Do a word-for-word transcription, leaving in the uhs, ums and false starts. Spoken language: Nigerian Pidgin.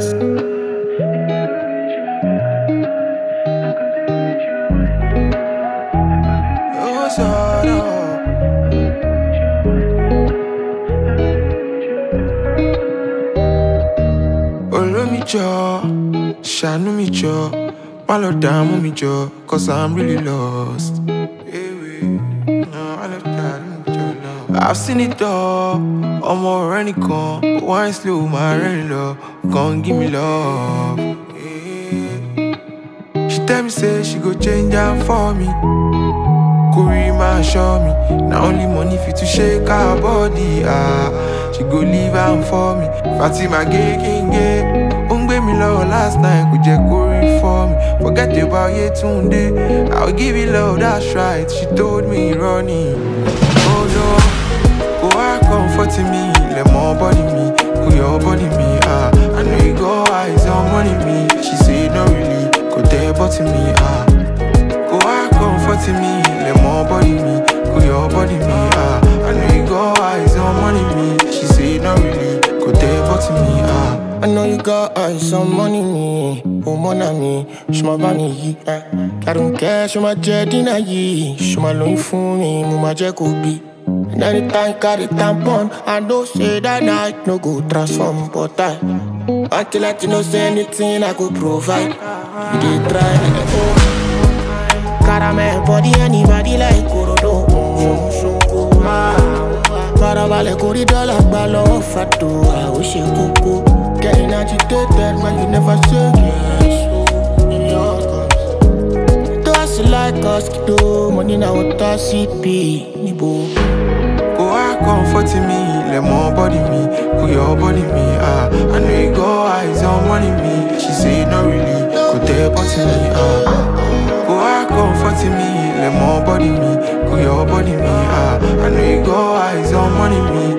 Oh, sorrow. Olomijo, Shanu mi jo, Malo damu mi jo, cause I'm really lost. Hey, wait, no, I love that, I've seen it all, I'm already gone, but wine slow, my rain love, come give me love. Hey. She tell me say she go change her for me, Kurima show me, now only money fit to shake her body, ah. She go leave am for me, Fatima gay king gay. Ungbe me love last night, could you go for me? Forget about you today, I'll give you love, that's right. She told me running, oh no. Go out comforting me, let more body me, cool your body me, ah. I know you go eyes on money me. She say no really, go there but me, ah. Go out comforting me, let more body me, cool your body me, ah. I know you go eyes on money me. She say no really, go there but me, ah. I know you got eyes on money me, oh mon ami, je m'en vais ni, eh. I don't care, je m'en j'ai dinayi, je m'en loin for me, mo ma j'ai kobi. And anytime carry tampon, I know say that night no go transform, but I want to let you know say anything I could provide. You did try, oh. Caramel body, anybody like Korodo, oh, so ah. Caravale corridor like Balo, Fatu, I wish you could go. Getting agitated when you never say yes. Do us like us, do money now, what I see, be, me boo. Go out comforting me, let more body me, cool your body me, ah. I know you go eyes on money me. She say no really, go there but me, ah. Go out comforting me, let more body me, cool your body me, ah. I know you go eyes on money me.